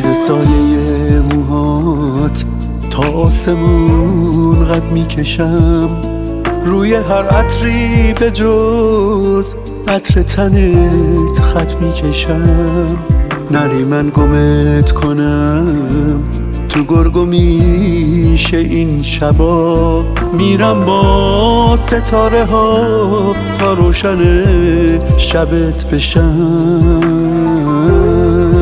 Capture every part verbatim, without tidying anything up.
مثل سایه موهات تا آسمون قد میکشم، روی هر عطری به جز عطر تنت خط میکشم. نری من گمت کنم تو گرگ و میشه این شبا، میرم با ستاره ها تا روشن شبت بشم.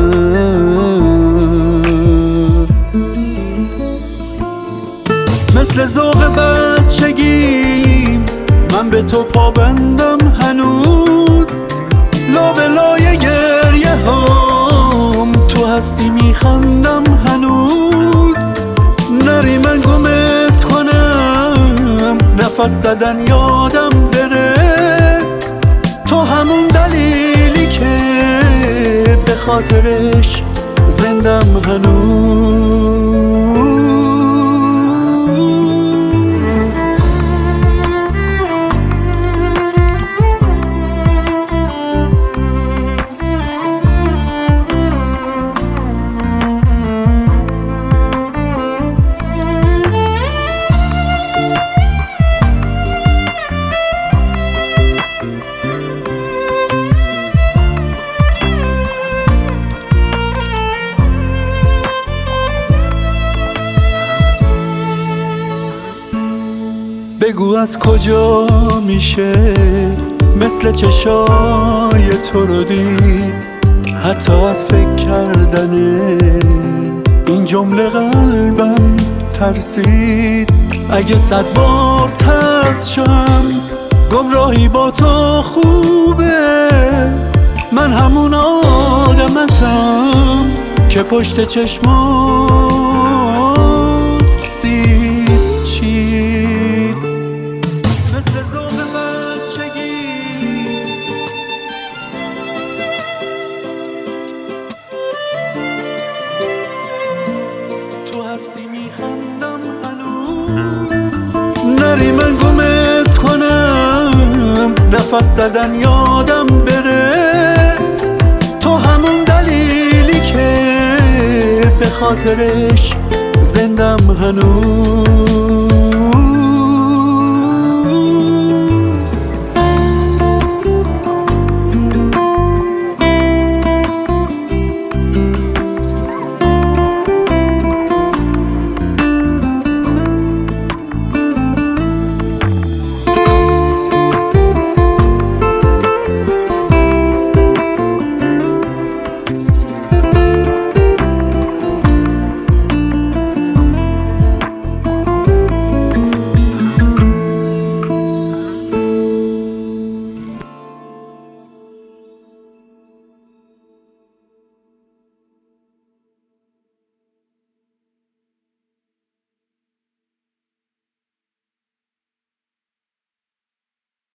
مثل ذوق بچگیم من به تو پابندم هنوز، لابلای گریه هام تو هستی میخندم هنوز. نری من گمت کنم نفس زدن یادم بره، تو همون دلیلی که به خاطرش زندم هنوز. بگو از کجا میشه مثل چشای تو رو دید، حتی از فکر کردن این جمله قلبم ترسید. اگه صد بار طرد شم گمراهی با تو خوبه، من همون آدمتم که پشت چشمات سید چید. مثل ذوق بچگی تو هستی میخندم هنوز. نری من گمت کنم نفس زدن یادم بره، تو همون دلیلی که به خاطرش زندم هنوز.